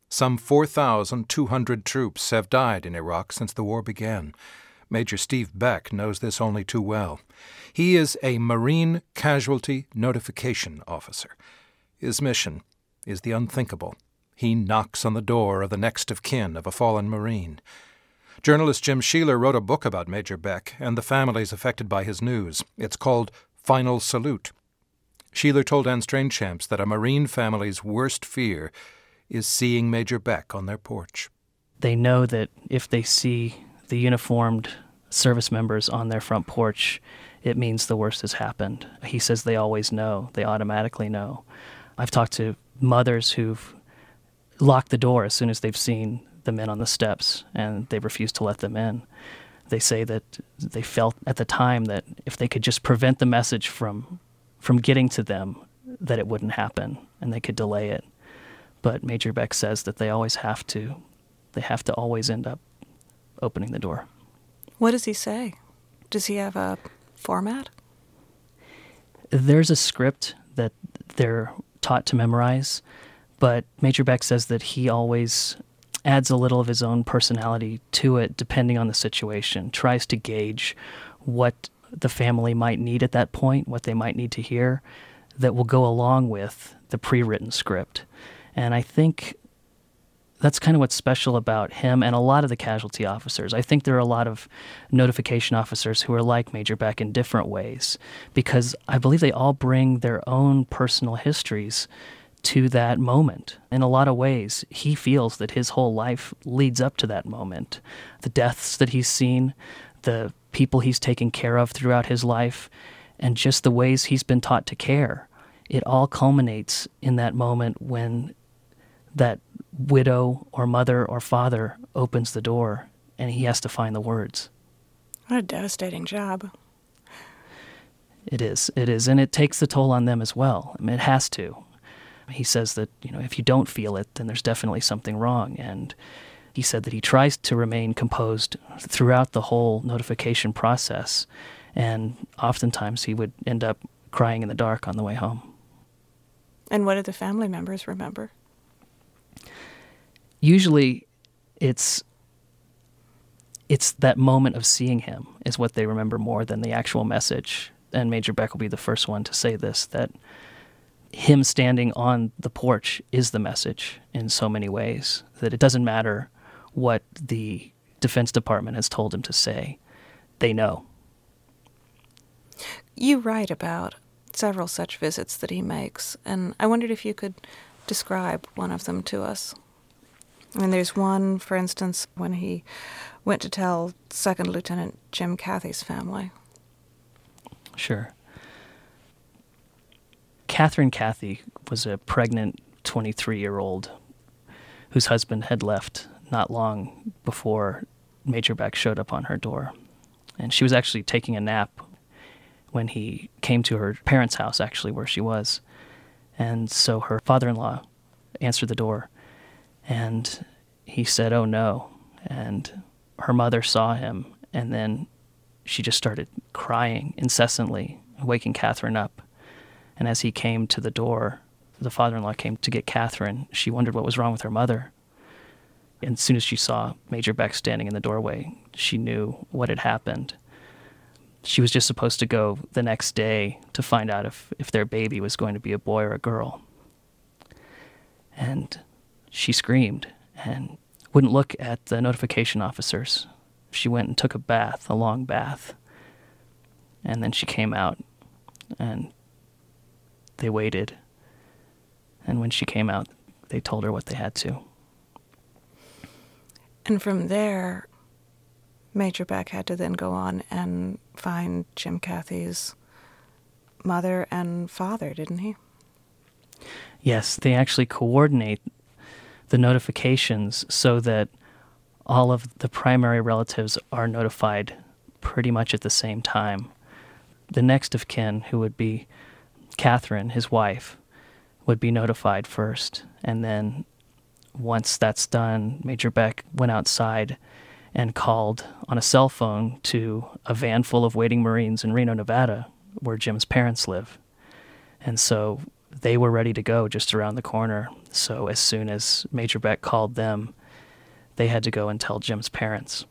Some 4,200 troops have died in Iraq since the war began. Major Steve Beck knows this only too well. He is a Marine Casualty Notification Officer. His mission is the unthinkable. He knocks on the door of the next of kin of a fallen Marine. Journalist Jim Sheeler wrote a book about Major Beck and the families affected by his news. It's called Final Salute. Sheeler told Anne Strainchamps that a Marine family's worst fear is seeing Major Beck on their porch. They know that if they see the uniformed service members on their front porch, it means the worst has happened. He says they always know. They automatically know. I've talked to mothers who've locked the door as soon as they've seen the men on the steps, and they refuse to let them in. They say that they felt at the time that if they could just prevent the message from getting to them, that it wouldn't happen, and they could delay it. But Major Beck says that they have to always end up opening the door. What does he say? Does he have a format? There's a script that they're taught to memorize, but Major Beck says that he always adds a little of his own personality to it depending on the situation, tries to gauge what the family might need at that point, what they might need to hear, that will go along with the pre-written script. And I think that's kind of what's special about him and a lot of the casualty officers. I think there are a lot of notification officers who are like Major Beck in different ways, because I believe they all bring their own personal histories to that moment. In a lot of ways, he feels that his whole life leads up to that moment. The deaths that he's seen, the people he's taken care of throughout his life, and just the ways he's been taught to care. It all culminates in that moment when that widow or mother or father opens the door and he has to find the words. What a devastating job. It is. And it takes the toll on them as well. I mean, it has to. He says that, if you don't feel it, then there's definitely something wrong. And he said that he tries to remain composed throughout the whole notification process. And oftentimes he would end up crying in the dark on the way home. And what did the family members remember? Usually it's that moment of seeing him is what they remember more than the actual message. And Major Beck will be the first one to say this, that him standing on the porch is the message in so many ways, that it doesn't matter what the Defense Department has told him to say. They know. You write about several such visits that he makes, and I wondered if you could describe one of them to us. I mean, there's one, for instance, when he went to tell Second Lieutenant Jim Cathy's family. Sure. Catherine Cathy was a pregnant 23-year-old whose husband had left not long before Major Beck showed up on her door. And she was actually taking a nap when he came to her parents' house, actually, where she was. And so her father-in-law answered the door, and he said, "Oh, no." And her mother saw him, and then she just started crying incessantly, waking Catherine up. And as he came to the door, the father-in-law came to get Catherine. She wondered what was wrong with her mother. And as soon as she saw Major Beck standing in the doorway, she knew what had happened. She was just supposed to go the next day to find out if their baby was going to be a boy or a girl. And she screamed and wouldn't look at the notification officers. She went and took a bath, a long bath. And then she came out, and they waited. And when she came out, they told her what they had to. And from there, Major Beck had to then go on and find Jim Cathy's mother and father, didn't he? Yes, they actually coordinate the notifications so that all of the primary relatives are notified pretty much at the same time. The next of kin, who would be Catherine, his wife, would be notified first. And then once that's done, Major Beck went outside and called on a cell phone to a van full of waiting Marines in Reno, Nevada, where Jim's parents live. And so they were ready to go just around the corner. So as soon as Major Beck called them, they had to go and tell Jim's parents.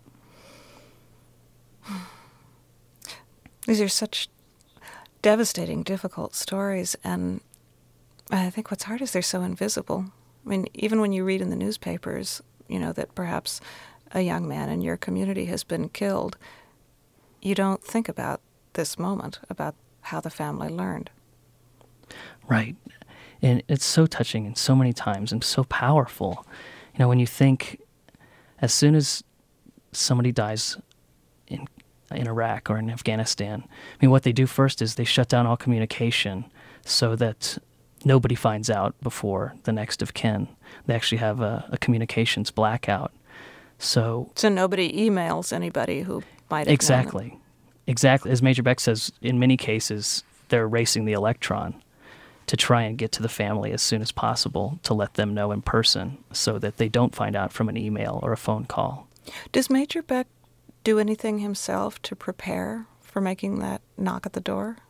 These are such devastating, difficult stories, and I think what's hard is they're so invisible. I mean, even when you read in the newspapers, that perhaps a young man in your community has been killed, you don't think about this moment, about how the family learned. Right. And it's so touching and so many times and so powerful. When you think, as soon as somebody dies in Iraq or in Afghanistan, what they do first is they shut down all communication so that nobody finds out before the next of kin. They actually have a communications blackout. So nobody emails anybody who might have Exactly. As Major Beck says, in many cases, they're racing the electron to try and get to the family as soon as possible to let them know in person so that they don't find out from an email or a phone call. Does Major Beck do anything himself to prepare for making that knock at the door?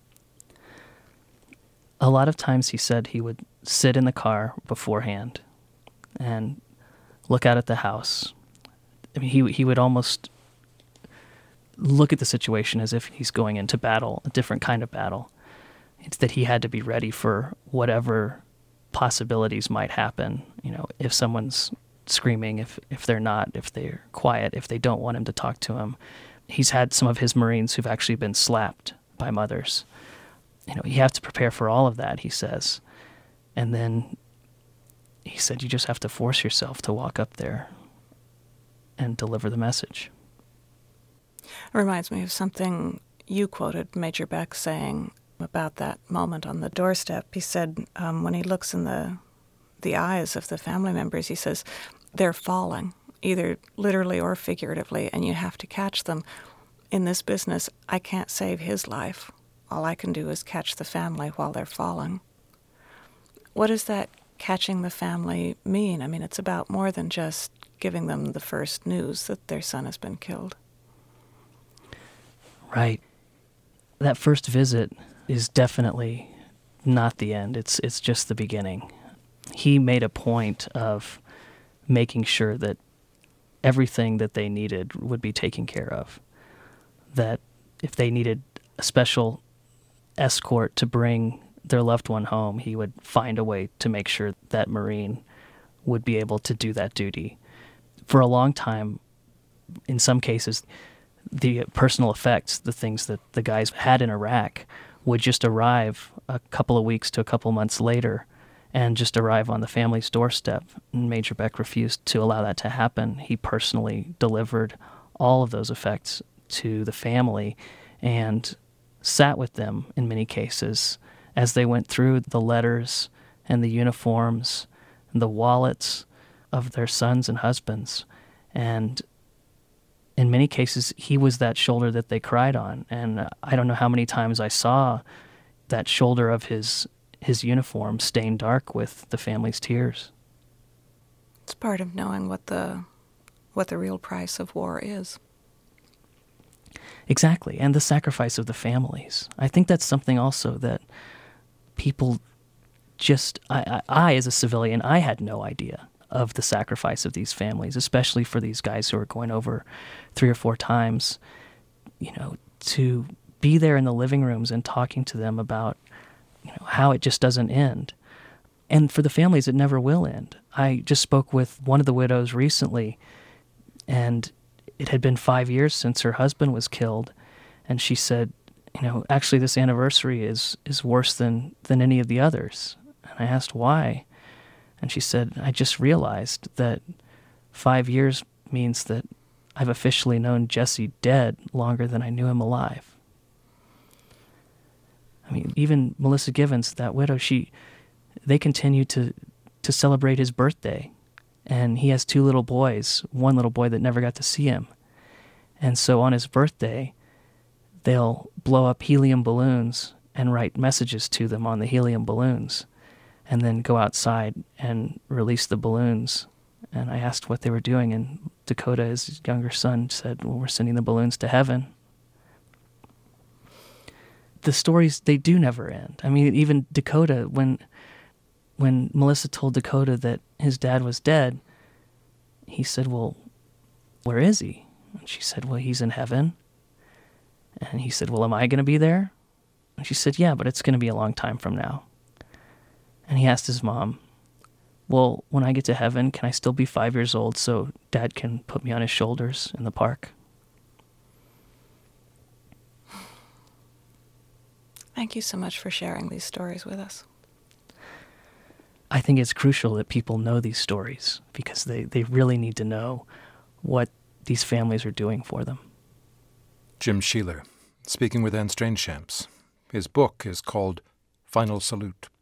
A lot of times he said he would sit in the car beforehand and look out at the house. He would almost look at the situation as if he's going into battle, a different kind of battle. It's that he had to be ready for whatever possibilities might happen. If someone's screaming, if they're not, if they're quiet, if they don't want him to talk to him. He's had some of his Marines who've actually been slapped by mothers. You have to prepare for all of that, he says. And then he said you just have to force yourself to walk up there and deliver the message. It reminds me of something you quoted Major Beck saying about that moment on the doorstep. He said when he looks in the eyes of the family members, he says, they're falling, either literally or figuratively, and you have to catch them. In this business, I can't save his life. All I can do is catch the family while they're falling. What does that catching the family mean? It's about more than just giving them the first news that their son has been killed. Right. That first visit is definitely not the end. It's just the beginning. He made a point of making sure that everything that they needed would be taken care of. That if they needed a special escort to bring their loved one home, he would find a way to make sure that Marine would be able to do that duty. For a long time, in some cases, the personal effects, the things that the guys had in Iraq, would just arrive a couple of weeks to a couple months later and just arrive on the family's doorstep. And Major Beck refused to allow that to happen. He personally delivered all of those effects to the family and sat with them in many cases as they went through the letters and the uniforms and the wallets of their sons and husbands. And in many cases, he was that shoulder that they cried on. And I don't know how many times I saw that shoulder of his uniform stained dark with the family's tears. It's part of knowing what the real price of war is. Exactly, and the sacrifice of the families. I think that's something also that people just... I as a civilian, I had no idea of the sacrifice of these families, especially for these guys who are going over 3 or 4 times, to be there in the living rooms and talking to them about, how it just doesn't end. And for the families, it never will end. I just spoke with one of the widows recently, and it had been 5 years since her husband was killed, and she said, actually this anniversary is worse than any of the others. And I asked why, and she said, I just realized that 5 years means that I've officially known Jesse dead longer than I knew him alive. Even Melissa Givens, that widow, they continue to celebrate his birthday. And he has 2 little boys, one little boy that never got to see him. And so on his birthday, they'll blow up helium balloons and write messages to them on the helium balloons, and then go outside and release the balloons. And I asked what they were doing, and Dakota, his younger son, said, well, we're sending the balloons to heaven. the stories, they do never end. I mean, even Dakota, when Melissa told Dakota that his dad was dead, he said, well, where is he? And she said, well, he's in heaven. And he said, well, am I going to be there? And she said, yeah, but it's going to be a long time from now. And he asked his mom, well, when I get to heaven, can I still be 5 years old so Dad can put me on his shoulders in the park? Thank you so much for sharing these stories with us. I think it's crucial that people know these stories because they really need to know what these families are doing for them. Jim Sheeler, speaking with Anne Strangeshamps. His book is called Final Salute.